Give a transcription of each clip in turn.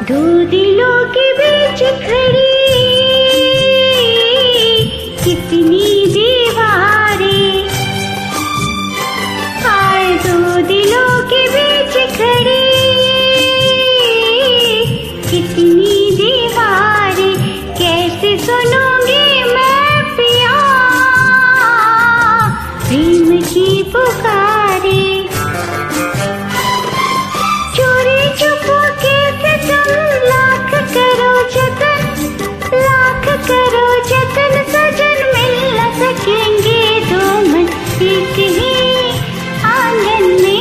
दो दिलों के बीच खड़ी कितनी दीवारें, हाय दो दिलों के बीच खड़ी कितनी दीवारें, कैसे सुनूंगी मैं पिया प्रेम की पुकारे। चोरी चुपके से तुम लाख करो जतन सजन मिल न सकेंगे दो मन एक ही आंगन में।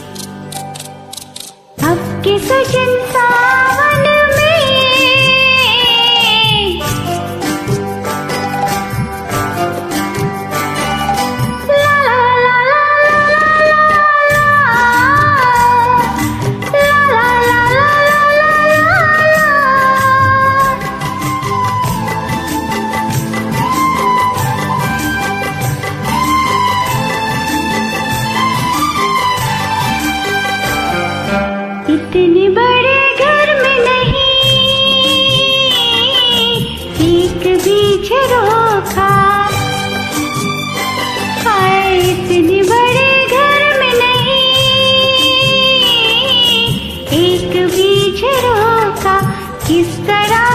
अब के सजन सावन में ला ला ला इतने बड़े घर में नहीं एक भी झरोखा, हाय इतने बड़े घर में नहीं एक भी झरोखा, किस तरह